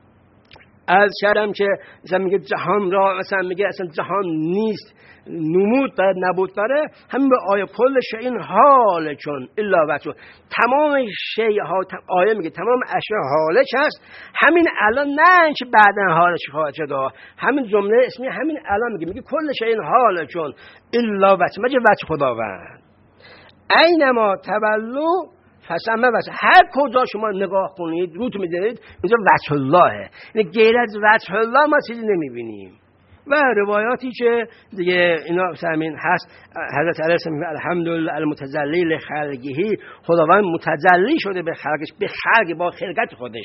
از کردم که مثلا میگه جهان را، مثلا میگه اصلا جهان نیست، نمود داره نبود داره، همین به آیه کل شیء حال چون الا وجه، تمام شیء ها، آیه میگه تمام اشیاء حالش هست، همین الان، نه اینکه بعداً حالش خواهد شد. همین جمله اسمی همین الان میگه میگه کل شیء حال چون الا وجه، مگه وجه خداوند. اینما تولوا فثم وجه، هر کجا شما نگاه کنید روت میدید اینجا وجه اللهه. یعنی غیر از وجه الله ما چیزی نمیبینیم. و روایاتی که دیگه اینا همین هست، حضرت علی میگه الحمدلله المتجلی لخلقه، خداوند متجلی شده به خلقش، به خلق با خلقت خودش،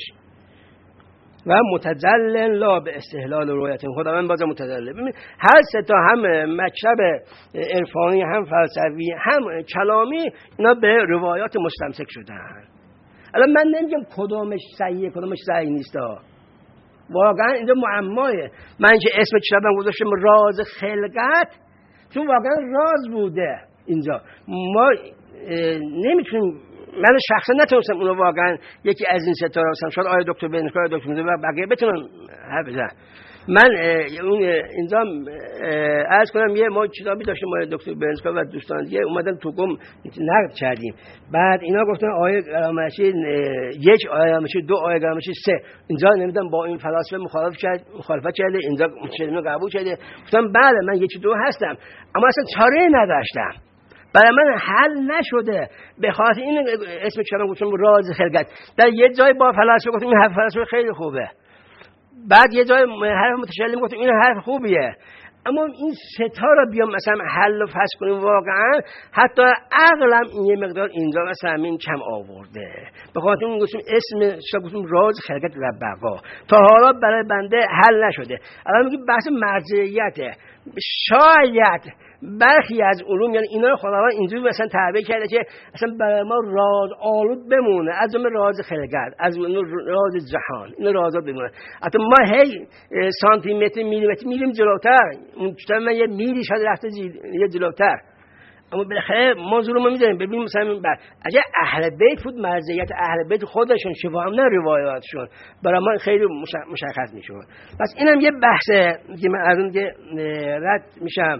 و متجلی لا به استحلال رویت، خداوند باز متجلی. ببین هر سه تا هم مکتب عرفانی، هم فلسفی، هم کلامی، اینا به روایات مستمسک شدن. الان من نمیگم کدومش صحیحه کدومش صحیح نیست، واقعا اینجا معمایه. من که اسم کتابم گذاشتم راز خلقت، چون واقعا راز بوده اینجا. ما نمیتونیم، من شخصا نتونستم اونو واقعا یکی از این ستاره هستم، شاید آقای دکتر بنکار، دکتر میده و بقیه بتونن حرف بزنن. من اون اینجا عرض کنم یه ما کتابی داشتیم ما دکتر بنکار و دوستان دیگه اومدن تو گم نقد کردیم. بعد اینا گفتن آیه گرامشی یک، آیه گرامشی دو، آیه گرامشی سه. اینجا نمیدونم با این فلسفه مخالف کرد، مخالفت کرده، اینجا مشکل قبول کرده. گفتم بله من یکی دو هستم، اما اصلا چاره نداشتم. برای من حل نشده. به خاطر این اسم کلام گفتم راز خلقت. در یه جای با فلسفه گفتم این حرف فلسفه خیلی خوبه، بعد یه جای حرف متشلم گفتم این حرف خوبیه، اما این ستا رو بیام مثلا حل و فصل کنیم واقعا حتی عقلم این یه مقدار اینجا مثلا این کم آورده. به خاطر این گفتم اسم شما گفتم راز خلقت و بقا تا حالا برای بنده حل نشده. الان میگم بحث مرجعیته. شاید برخی از علوم یعنی اینا رو خداوند اینجوری مثلا تعبیر کرده که اصلا برای ما راز آلود بمونه، از جمله راز خلقت، از راز جهان، این رازا بمونه. حتی ما هی سانتی متر میلیمتر میریم جلوتر، اون کتاب من یه میلی شده رفته یه جلوتر، اما بالاخره موضوع رو ما میذاریم ببینیم مثلا بعد اگه اهل بیت بود مرجعیت اهل بیت خودشون شفا هم نه روایاتشون برای ما خیلی مشخص میشه. پس اینم یه بحثه که من از اون که رد میشم.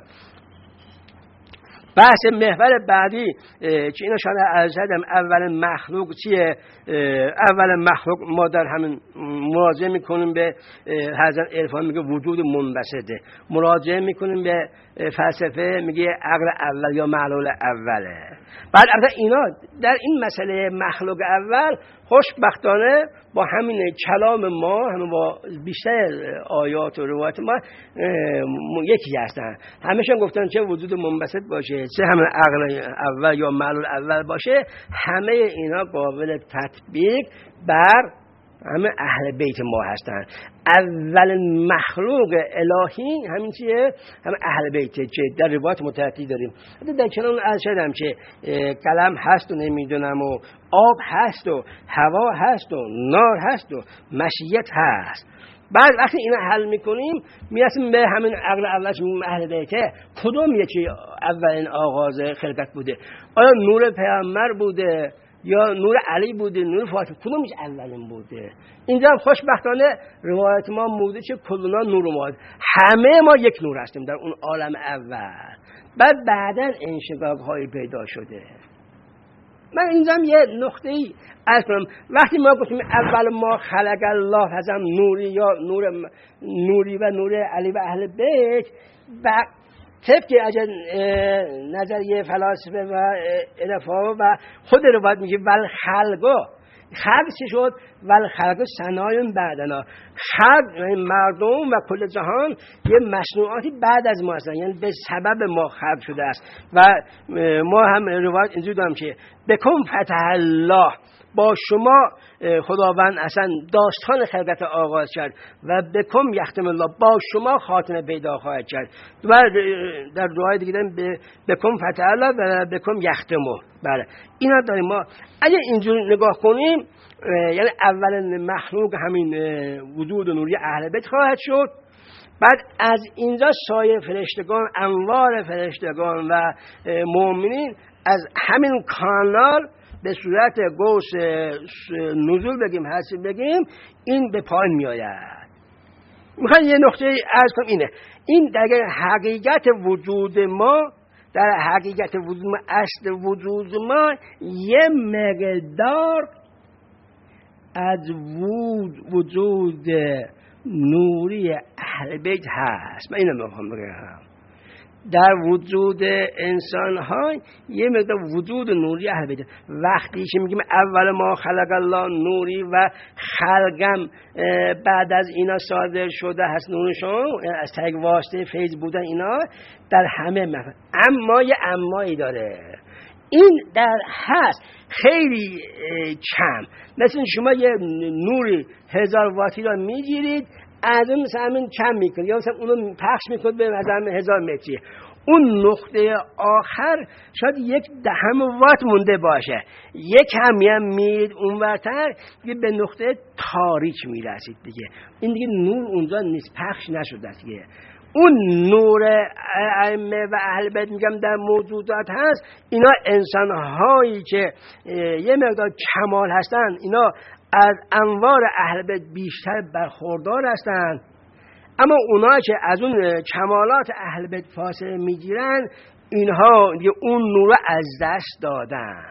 بحث محور بعدی که اینو شاید از زدم اول مخلوق چیه؟ اول مخلوق ما در همین مراجعه میکنیم به حضرت عرفان میگه وجود منبسطه، مراجعه میکنیم به فلسفه میگه عقل اول یا معلول اوله. بعد البته اینا در این مسئله مخلوق اول خوشبختانه با همین کلام ما، همین با بیشتر آیات و روایات ما یکی هستن. همشون گفتن چه وجود منبسط باشه، چه همین عقل اول یا معلول اول باشه، همه اینا قابل تطبیق بر همه اهل بیت ما هستن. اول مخلوق الهی همین چیه؟ همه اهل بیته که در روایات متعددی داریم. حتی در کنون ارشدم که قلم هست و نمیدونم و آب هست و هوا هست و نار هست و مشیت هست. بعد وقتی اینا حل میکنیم میرسیم به همین عقل اولش میگیم اهل بیته. کدوم یکی اولین آغاز خلقت بوده؟ آیا نور پیامبر بوده یا نور علی بوده، نور فاطمه؟ کدومش اولین بوده؟ اینجا هم خوشبختانه روایت ما بوده که کلنا نور ما، همه ما یک نور هستیم در اون عالم اول. بعد بعداً انشقاق هایی پیدا شده. من اینجا یه نقطه ای از کنم، وقتی ما گفتیم اول ما خلق الله هزم نوری یا نور نوری و نور علی و اهل بیت، طبق اجل نظریه فلاسفه و عرفا و خود روایت میگه ول خلقا، خلق چی شد؟ والخلق ثنای بعدنا. خلق یعنی مردم و کل جهان یه مصنوعاتی بعد از ما هستن، یعنی به سبب ما خلق شده است. و ما هم روایت اینجوری داریم که بکن فتح الله، با شما خداوند اصلا داستان خلقت آغاز کرد و بکم یختم الله، با شما خاتمه پیدا خواهد کرد. و در روایت دیگه داریم بکم فتح الله و بکم یختمه. بله اینا داریم. ما اگه اینجوری نگاه کنیم یعنی اول مخلوق همین وجود نوری اهل بیت خواهد شد، بعد از اینجا سایر فرشتگان، انوار فرشتگان و مؤمنین از همین کانال به صورت گوش نزول بگیم حسی بگیم این به پایین می آید. میخوام یه نقطه عرض کنم اینه، این در حقیقت وجود ما، در حقیقت وجود ما، اصل وجود ما یه مقدار از وجود نوری اهل بیت هست. من اینو میخوام بگم، در وجود انسان ها یه مقدار وجود نوری اهل بیت. وقتی که میگیم اول ما خلق الله نوری و خلقم بعد از اینا صادر شده هست نورشون از طریق واسطه فیض بودن اینا در همه مفهوم. اما یه امایی داره، این در هست خیلی کم. مثل شما یه نوری هزار واتی را میگیرید، از اون مثلا همین کم میکنید یا مثلا اونو پخش میکنید به مثلا هزار متری، اون نقطه آخر شاید یک دهم وات مونده باشه، یک همی هم میرید اونورتر دیگه به نقطه تاریک میرسید دیگه. این دیگه نور اونجا نیست، پخش نشده دیگه. اون نور ائمه و اهل بیت میگم در موجودات هست، اینا انسان هایی که یه مقدار کمال هستن، اینا از انوار اهل بیت بیشتر برخوردار هستند. اما اونا که از اون کمالات اهل بیت فاصله میگیرن، اینها دیگه اون نور از دست دادن،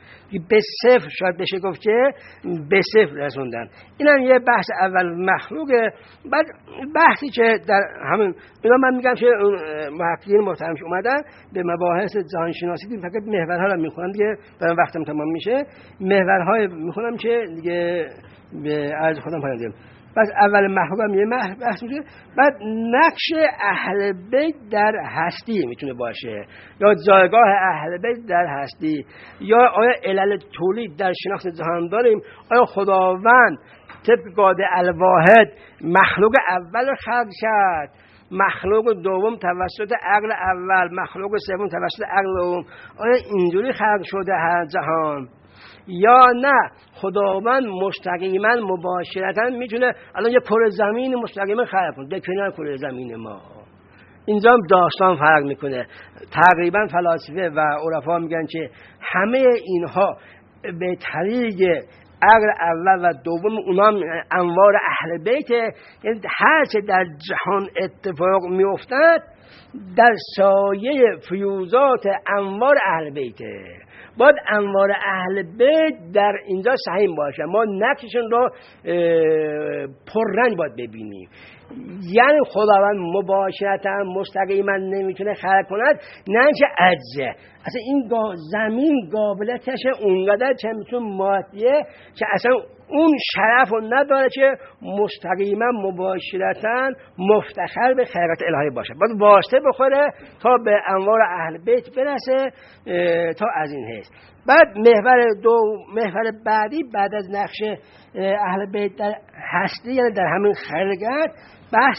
به صفر شاید بشه گفت که به صفر رسوندن. این هم یه بحث اول مخلوقه. بعد بحثی که در همین اینا من میگم که محققین محترم که اومدن به مباحث جهانشناسی دیم، فقط محورها رو میخونم دیگه، برای وقتم تمام میشه محورهای میخونم که دیگه به عرض خودم پایان دیم. پس اول محققم یه بحث میشه، بعد نقش اهل بیت در هستی میتونه باشه، یا جایگاه اهل بیت در هستی، یا آیا علل تولید در شناخت جهان داریم، آیا خداوند طبق قاعده الواحد مخلوق اول خلق کرد، مخلوق دوم توسط عقل اول، مخلوق سوم توسط عقل دوم، آیا اینجوری خلق شده هر جهان، یا نه خداوند مستقیما مباشرتا میتونه الان یه کره زمین مستقیما خلق کنه به کنار کره زمین ما. اینجا هم داستان فرق میکنه. تقریبا فلاسفه و عرفا میگن که همه اینها به طریق عقل اول و دوم اونا انوار اهل بیت، یعنی هر چه در جهان اتفاق میافتد در سایه فیوزات انوار اهل بیته. باید انوار اهل بیت در اینجا سهیم باشه، ما نقششون رو پررنگ باید ببینیم. یعنی خداوند مباشرتا مستقیما نمیتونه خلق کند، نه که عجزه. اصلا این گا زمین قابلیتش اونقدر چه میتون مادیه که اصلا اون شرف رو نداره که مستقیما مباشرتا مفتخر به خیرات الهی باشه، باید واسطه بخوره تا به انوار اهل بیت برسه تا از این حیث. بعد محور دو محور بعدی بعد از نقش اهل بیت در هستی، یعنی در همین خلقت، بحث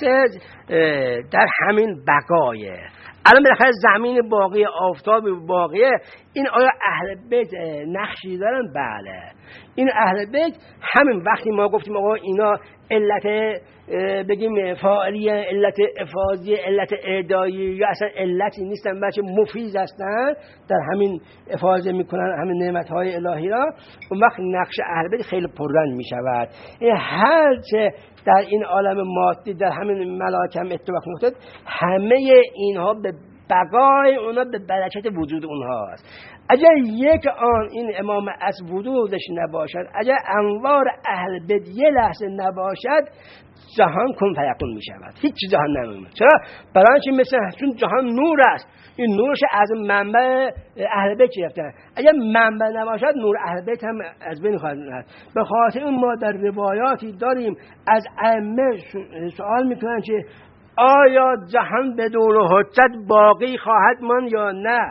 در همین بقایه. الان بالاخره زمین باقی، آفتاب باقیه، این آیا اهل بیت نقشی دارن؟ بله. این اهل بیت همین وقتی ما گفتیم آقا اینا علت بگیم فاعلیه، علت افاضیه، علت اعدایی، یا اصلا علتی نیستن بلکه مفیض هستن، در همین افاضه میکنن همین نعمتهای الهی را، اون وقت نقش اهل بیت خیلی پررنگ میشود. هر چه در این عالم مادی در همین ملاکم اتفاق میفته، همه اینها به بقای اونا به برکت وجود اونهاست. اگر یک آن این امام از وجودش نباشد، اگر انوار اهل بیت یه لحظه نباشد، جهان کن فیکون می شود، هیچ جهان نمیمونه. چرا؟ برای اینکه مثل چون جهان نور است، این نورش از منبع اهل بیت گرفته. اگر منبع نباشد نور اهل بیت هم از بین خواهد رفت. به خاطر اون ما در روایاتی داریم از ائمه سوال میکنن که آیا جهان بدون حجت باقی خواهد ماند یا نه؟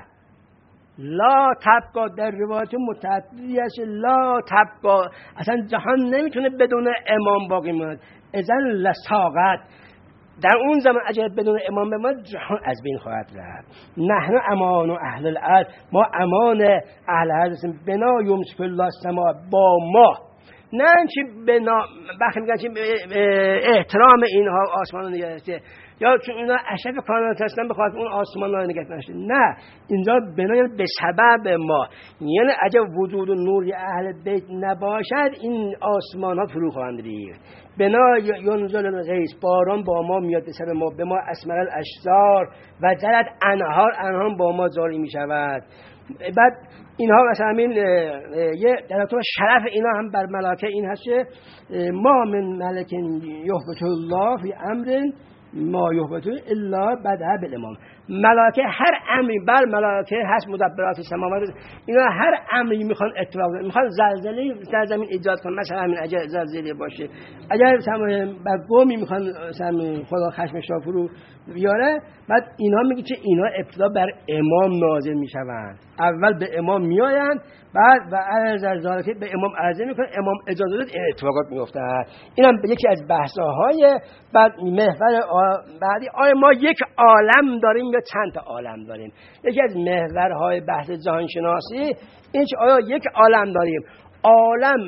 لا تبقا، در روایت متعددی است لا تبقا، اصلا جهان نمیتونه بدون امام باقی ماند. اذن لساقت، در اون زمان اگر بدون امام بماند جهان از بین خواهد رفت. نحن امان و اهل الارض، ما امان اهل الارض هستیم. بنا یمسک الله السما، با ما، نه چی بنا وقتی میگن چی احترام اینها آسمان رو نگهداشته یا چون اینا اشرف کائنات هستن به خاطر اون آسمان رو نگهداشته. نه، اینجا بنا یعنی به سبب ما، یعنی اگه وجود و نور اهل بیت نباشد این آسمان ها فرو خواهند ریخت. بنا ینزل الغیث، باران با ما میاد به سر ما، به ما اسمر الاشجار و جرت انهار، انهار با ما جاری میشود. بعد اینها مثلا همین یه در طور شرف اینا هم بر ملائکه این هست که ما من ملک یهبط الله فی امر ما یهبط الا بدأ بالامام. ملائکه هر امری بر ملائکه هست مدبرات السماوات، اینا هر امری میخوان اتفاق بده، میخوان زلزله در زمین ایجاد کنن. مثلا همین اگر زلزله باشه، اگر مثلا بر قومی میخوان مثلا خدا خشمش را فرو بیاره، بعد اینا میگه که اینا ابتدا بر امام نازل میشوند. اول به امام میآیند، بعد و عرض ذالک به امام عرضه میکنه، امام اجازه داد، این اتفاقات میفته. اینم یکی از بحث‌های بعد محور بعدی. آیا ما یک عالم داریم یا چند تا عالم داریم؟ یکی از محورهای بحث جهان شناسی این که آیا یک عالم داریم، عالم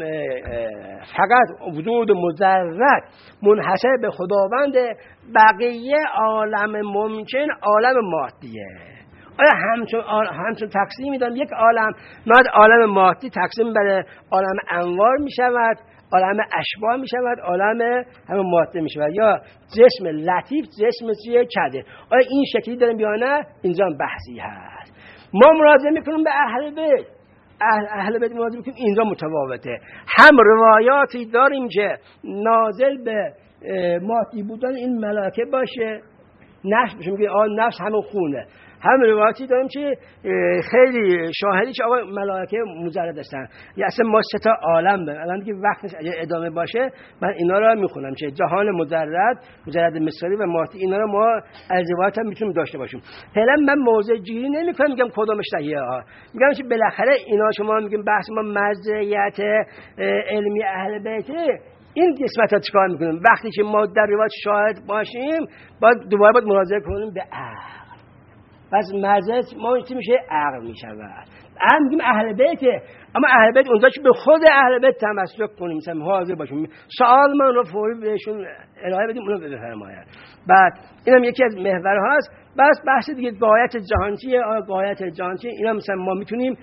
فقط وجود مجرد منحصر به خداوند، بقیه عالم ممکن عالم مادیه. آیا همچون همچون تقسیم میدم یک عالم، نه عالم مادی تقسیم بر عالم انوار می شود، عالم اشباح می شود، عالم همه ماده می شود، یا جسم لطیف جسم چیه کده. آیا این شکلی داریم یا نه؟ اینجا بحثی هست. ما مراجعه میکنیم به اهل بیت، اهل, اهل بیت مراجعه میکنیم، اینجا متفاوته. هم روایاتی داریم که نازل به مادی بودن این ملائکه باشه، نفس بشه، میگه آه نفس همون خونه. هم روایتی داریم که خیلی شاهدی که آقا ملائکه مجرد هستن. یا اصلا ما سه تا عالم داریم. الان دیگه وقتش اگه ادامه باشه من اینا رو میخونم که جهان مجرد، مجرد مثالی و مادی، اینا رو ما از روایت هم میتونیم داشته باشیم. فعلا من موضوع گیری نمیکنم، میگم کدومش صحیحه ها. میگم که بالاخره اینا شما میگیم بحث ما مزیت علمی اهل بیته، این قسمت ها چیکار میکنیم؟ وقتی که ما در روایت شاهد باشیم باید دوباره باید مراجعه کنیم به عقل. پس مزیت ما چی میشه؟ عقل میشود. هم میگیم اهل بیته، اما اهل بیت اونجا که به خود اهل بیت تمسک کنیم، مثلا حاضر باشیم، سوال من رو فوری بهشون ارائه بدیم، اونو بفرمایند. بعد اینم یکی از محورهاست. بس بحث دیگه غایت جهان چیه؟ آیا غایت جهان چیه؟ اینا مثلا ما میتونیم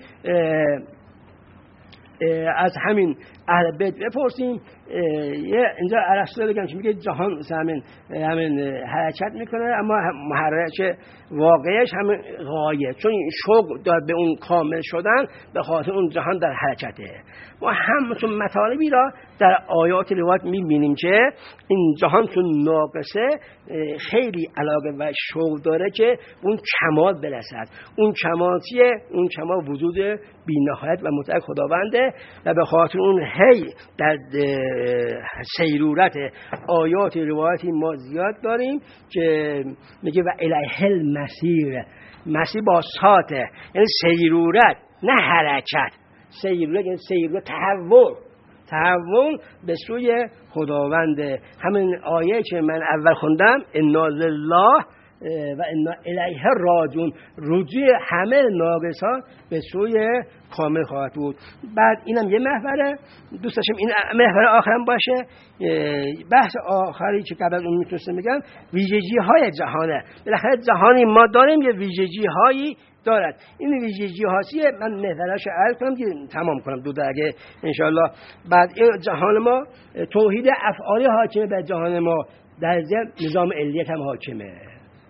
از همین اهل بیت بپرسیم. یه اینجا ارسطو بگم که میگه جهان همین همین حرکت میکنه، اما محرک واقعیش همین غایه، چون شوق دار به اون کامل شدن، به خاطر اون جهان در حرکته. ما همچون مطالبی را در آیات روایت میبینیم که این جهان چون ناقصه خیلی علاقه و شوق داره که اون کمال برسد. اون کمال چیه؟ اون کمال وجود بی‌نهایت و مطلق خداونده و به خاطر اون هی در سیرورت آیات روایتی ما زیاد داریم که میگه و الیه المسیر، مسیر با ساته، یعنی سیرورت نه حرکت. سیرورت یعنی سیرورت، تحول، تحول به سوی خداوند. همین آیه که من اول خوندم انا لله و انا الیه راجعون، رجوع همه ناقصان به سوی کامل خواهد بود. بعد اینم یه محوره، دوست داشتم این محور آخرم باشه. بحث آخری که قبل اون میتونستم بگم ویژگی های جهانه. بالاخره جهانی ما داریم یه ویژگی هایی دارد. این ویژگی هاست من محورش عرض کنم که تمام کنم دو درگه انشاءالله. بعد این جهان ما توحید افعالی حاکمه بر جهان ما، در ضمن نظام علیت هم حاکمه.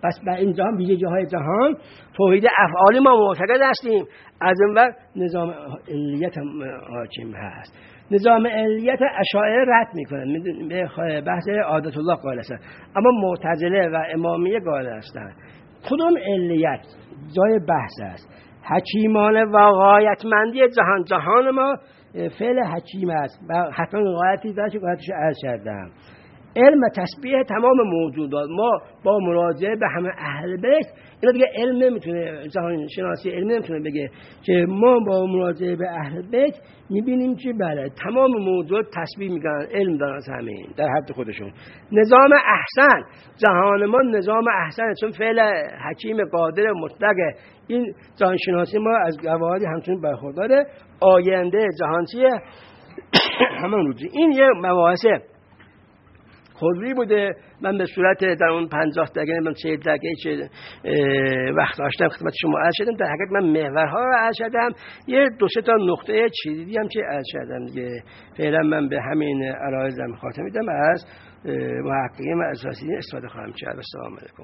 پس بر این جهان ویژه جاهای جهان توحید افعالی ما معتقد هستیم. از اون ور نظام علیت حاکم هست. نظام علیت اشاعره رد میکنن، به بحث عادت الله قائل هستن، اما معتزله و امامیه قائل هستن. کدوم علیت جای بحث است؟ حکیمان و غایتمندی جهان. جهان ما فعل حکیم است و حتما غایتی داره که غایتش عرض کردم. علم تسبیح تمام موجودات. ما با مراجعه به همه اهل بیت، اینا دیگه علم نمیتونه، جهان شناسی علم نمیتونه بگه که ما با مراجعه به اهل بیت میبینیم که بله تمام موجودات تسبیح میکنن، علم دارن از همین در حد خودشون. نظام احسن، جهان ما نظام احسن، چون فعل حکیم قادر مطلقه. این جهان شناسی ما از قواعد همچنین برخورداره. آینده جهان چیه؟ همان روزی. این یه مباحث خودی بوده. من به صورت در اون پنجاه دقیقه من چه دقیقه چه وقت داشتم خدمت شما عرض شدم. در حقیقت من محورها رو عرض کردم، یه دو سه تا نقطه چیزی هم چه عرض کردم دیگه. فعلا من به همین عرایضم خاتمه میدم. از محققین و اساسی استفاده خواهم کرد. السلام علیکم.